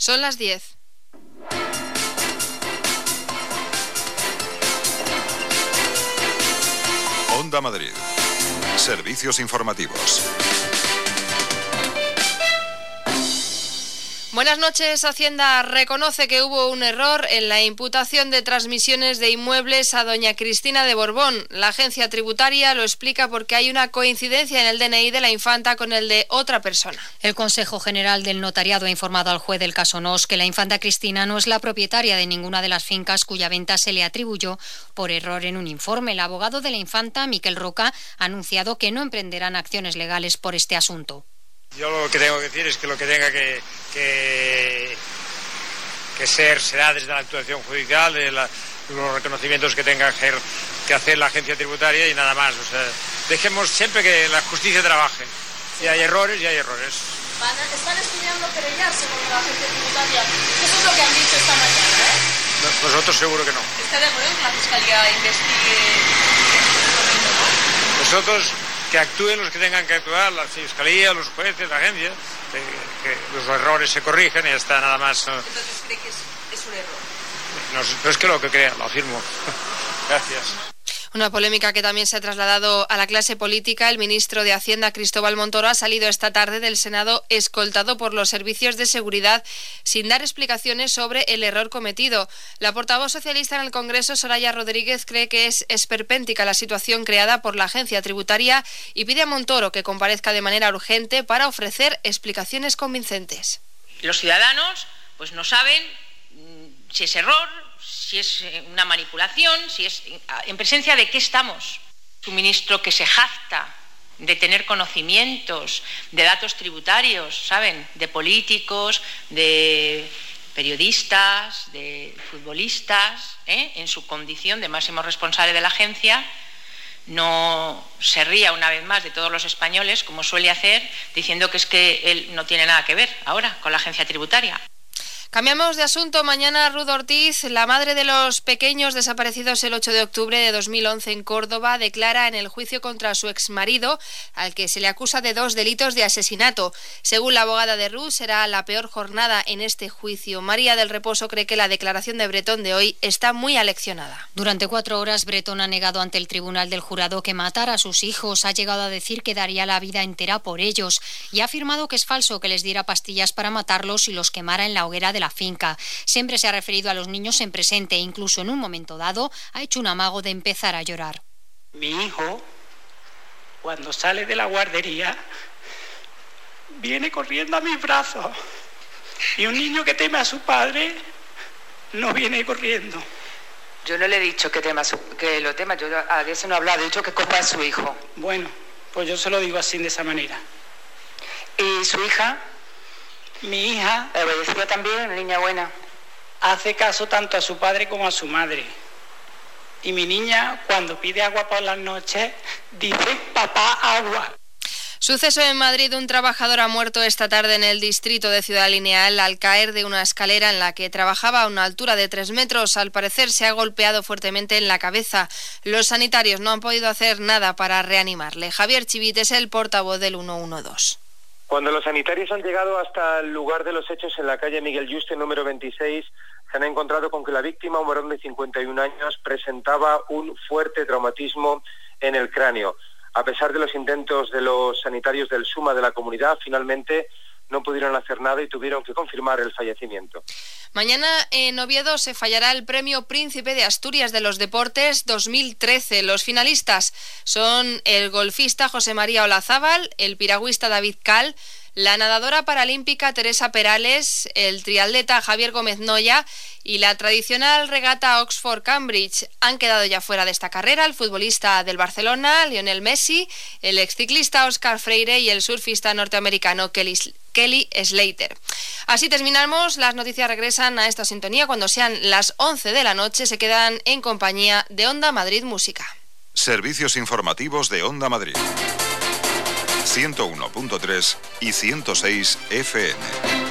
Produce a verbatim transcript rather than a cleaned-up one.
Son las diez. Onda Madrid. Servicios informativos. Buenas noches. Hacienda reconoce que hubo un error en la imputación de transmisiones de inmuebles a doña Cristina de Borbón. La agencia tributaria lo explica porque hay una coincidencia en el D N I de la infanta con el de otra persona. El Consejo General del Notariado ha informado al juez del caso Nos que la infanta Cristina no es la propietaria de ninguna de las fincas cuya venta se le atribuyó por error en un informe. El abogado de la infanta, Miquel Roca, ha anunciado que no emprenderán acciones legales por este asunto. Yo lo que tengo que decir es que lo que tenga que, que, que ser será desde la actuación judicial, de la, los reconocimientos que tenga que hacer la agencia tributaria y nada más. O sea, dejemos siempre que la justicia trabaje. Si hay errores, y hay errores. Van a, ¿Están estudiando querellarse con la agencia tributaria? Eso es lo que han dicho esta mañana, ¿eh? No, nosotros seguro que no. ¿Está de acuerdo en que la Fiscalía investigue este momento, no? Nosotros... que actúen los que tengan que actuar, la Fiscalía, los jueces, la agencia, que, que los errores se corrigen y ya está, nada más. Entonces, ¿cree que es, es un error? No, no es que lo que crea, lo afirmo. Gracias. Una polémica que también se ha trasladado a la clase política. El ministro de Hacienda, Cristóbal Montoro, ha salido esta tarde del Senado escoltado por los servicios de seguridad sin dar explicaciones sobre el error cometido. La portavoz socialista en el Congreso, Soraya Rodríguez, cree que es esperpéntica la situación creada por la agencia tributaria y pide a Montoro que comparezca de manera urgente para ofrecer explicaciones convincentes. Los ciudadanos pues no saben si es error, si es una manipulación, si es en presencia de qué estamos. Un ministro que se jacta de tener conocimientos de datos tributarios, ¿saben? De políticos, de periodistas, de futbolistas, ¿eh? En su condición de máximo responsable de la agencia, no se ría una vez más de todos los españoles, como suele hacer, diciendo que es que él no tiene nada que ver ahora con la agencia tributaria. Cambiamos de asunto. Mañana Ruth Ortiz, la madre de los pequeños desaparecidos el ocho de octubre de dos mil once en Córdoba, declara en el juicio contra su exmarido, al que se le acusa de dos delitos de asesinato. Según la abogada de Ruth, será la peor jornada en este juicio. María del Reposo cree que la declaración de Bretón de hoy está muy aleccionada. Durante cuatro horas, Bretón ha negado ante el tribunal del jurado que matara a sus hijos. Ha llegado a decir que daría la vida entera por ellos y ha afirmado que es falso que les diera pastillas para matarlos y los quemara en la hoguera de la finca. Siempre se ha referido a los niños en presente e incluso en un momento dado ha hecho un amago de empezar a llorar. Mi hijo, cuando sale de la guardería, viene corriendo a mis brazos. Y un niño que teme a su padre no viene corriendo. Yo no le he dicho que, tema su, que lo tema, yo a eso no he hablado, he dicho que copa a su hijo. Bueno, pues yo se lo digo así, de esa manera. ¿Y su hija? Mi hija, obedeció también, una niña buena. Hace caso tanto a su padre como a su madre. Y mi niña, cuando pide agua por las noches, dice papá agua. Suceso en Madrid. Un trabajador ha muerto esta tarde en el distrito de Ciudad Lineal al caer de una escalera en la que trabajaba a una altura de tres metros. Al parecer se ha golpeado fuertemente en la cabeza. Los sanitarios no han podido hacer nada para reanimarle. Javier Chivit es el portavoz del ciento doce. Cuando los sanitarios han llegado hasta el lugar de los hechos en la calle Miguel Yuste número veintiséis, se han encontrado con que la víctima, un varón de cincuenta y un años, presentaba un fuerte traumatismo en el cráneo. A pesar de los intentos de los sanitarios del SUMA de la comunidad, finalmente no pudieron hacer nada y tuvieron que confirmar el fallecimiento. Mañana en Oviedo se fallará el Premio Príncipe de Asturias de los Deportes dos mil trece. Los finalistas son el golfista José María Olazábal, el piragüista David Cal, la nadadora paralímpica Teresa Perales, el triatleta Javier Gómez Noya y la tradicional regata Oxford-Cambridge. Han quedado ya fuera de esta carrera el futbolista del Barcelona, Lionel Messi, el exciclista Óscar Freire y el surfista norteamericano Kelly, Kelly Slater. Así terminamos. Las noticias regresan a esta sintonía cuando sean las once de la noche. Se quedan en compañía de Onda Madrid Música. Servicios informativos de Onda Madrid. ciento uno punto tres y ciento seis F M.